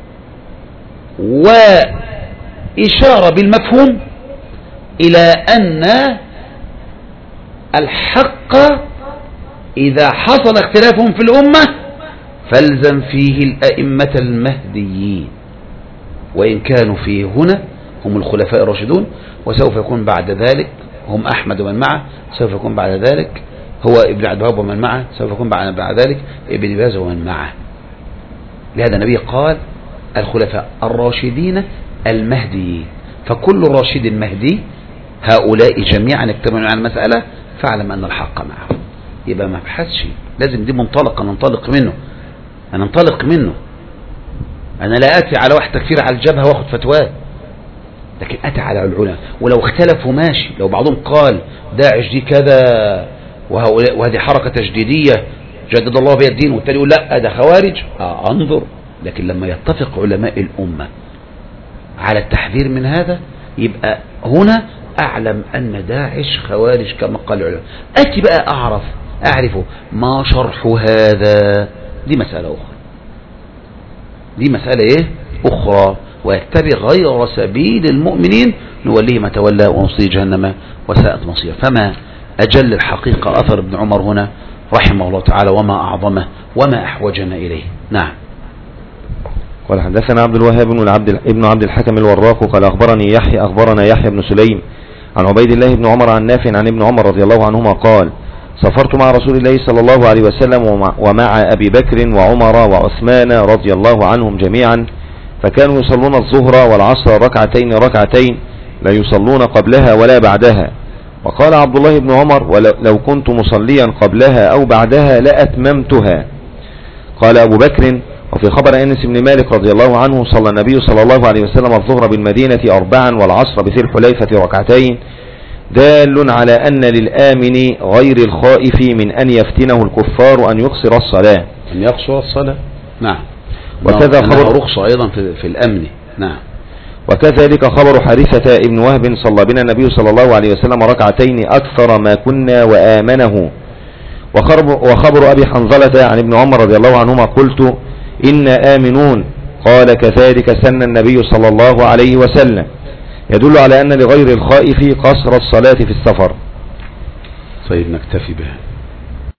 S1: واشارة بالمفهوم الى ان الحق اذا حصل اختلافهم في الامة فالزم فيه الائمة المهديين، وإن كانوا فيه هنا هم الخلفاء الراشدون، وسوف يكون بعد ذلك هم أحمد ومن معه، سوف يكون بعد ذلك هو ابن عبد الوهاب ومن معه، سوف يكون بعد ذلك ابن باز ومن معه. لهذا النبي قال الخلفاء الراشدين المهديين، فكل راشد مهدي هؤلاء جميعا اجتمعوا على المسألة فاعلم أن الحق معه. يبقى ما بحثش، لازم دي منطلق ننطلق منه ننطلق منه. أنا لا أتي على واحد تكفير على الجبهة واخد فتواه، لكن أتي على العلماء ولو اختلفوا ماشي. لو بعضهم قال داعش دي كذا وهذه حركة تجديدية جدد الله بها الدين، والتاني يقول لا ده خوارج، آه أنظر. لكن لما يتفق علماء الأمة على التحذير من هذا يبقى هنا أعلم أن داعش خوارج كما قال العلماء. أتي بقى أعرف أعرفه ما شرح هذا، دي مسألة أخرى، دي مسألة ايه اخرى. ويتبع غير سبيل المؤمنين نوليه ما تولى ونصليه جهنم وساءت مصير. فما اجل الحقيقة اثر ابن عمر هنا رحمه الله تعالى، وما اعظمه وما احوجنا اليه. نعم.
S2: قال حدثنا عبد الوهاب بن عبد ابن عبد الحكم الوراق قال أخبرني يحيى أخبرنا يحيى بن سليم عن عبيد الله بن عمر عن نافع عن ابن عمر رضي الله عنهما قال سافرت مع رسول الله صلى الله عليه وسلم ومع أبي بكر وعمر وعثمان رضي الله عنهم جميعا، فكانوا يصلون الظهر والعصر ركعتين ركعتين لا يصلون قبلها ولا بعدها. وقال عبد الله بن عمر ولو كنت مصليا قبلها أو بعدها لأتممتها. قال أبو بكر وفي خبر أنس بن مالك رضي الله عنه صلى النبي صلى الله عليه وسلم الظهر بالمدينة أربعا والعصر بذي الحليفة ركعتين، دال على أن للآمن غير الخائف من أن يفتنه الكفار أن يقصر الصلاة
S1: أن يقصر الصلاة. نعم.
S2: وكذا خبر
S1: رخصة أيضا في, في الأمن. نعم.
S2: وكذلك خبر حارثة ابن وهب صلى بنا النبي صلى الله عليه وسلم ركعتين أكثر ما كنا وآمنه. وخبر أبي حنظلة عن ابن عمر رضي الله عنهما قلت إنا آمنون، قال كذلك سن النبي صلى الله عليه وسلم، يدل على أن لغير الخائف قصر الصلاة في السفر.
S1: طيب نكتفي بها.